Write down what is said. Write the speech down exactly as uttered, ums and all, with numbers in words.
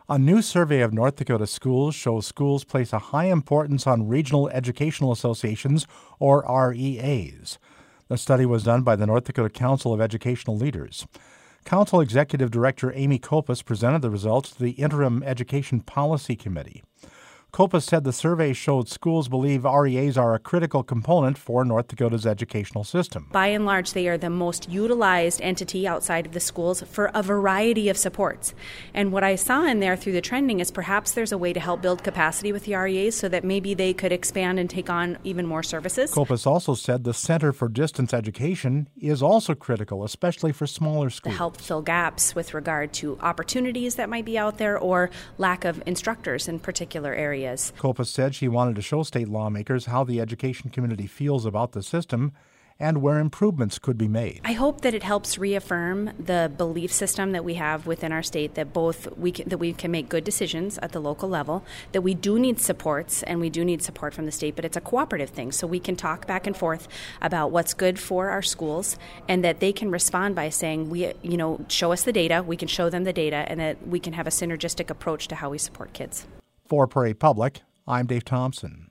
A new survey of North Dakota schools shows schools place a high importance on regional educational associations, or R E As. The study was done by the North Dakota Council of Educational Leaders. Council Executive Director Amy Kopus presented the results to the Interim Education Policy Committee. Kopus said the survey showed schools believe R E As are a critical component for North Dakota's educational system. By and large, they are the most utilized entity outside of the schools for a variety of supports. And what I saw in there through the trending is perhaps there's a way to help build capacity with the R E As so that maybe they could expand and take on even more services. Kopus also said the Center for Distance Education is also critical, especially for smaller schools. To help fill gaps with regard to opportunities that might be out there or lack of instructors in particular areas. Kopus said she wanted to show state lawmakers how the education community feels about the system and where improvements could be made. I hope that it helps reaffirm the belief system that we have within our state that both we can, that we can make good decisions at the local level, that we do need supports and we do need support from the state, but it's a cooperative thing. So we can talk back and forth about what's good for our schools and that they can respond by saying, we, you know, show us the data, we can show them the data, and that we can have a synergistic approach to how we support kids. For Prairie Public, I'm Dave Thompson.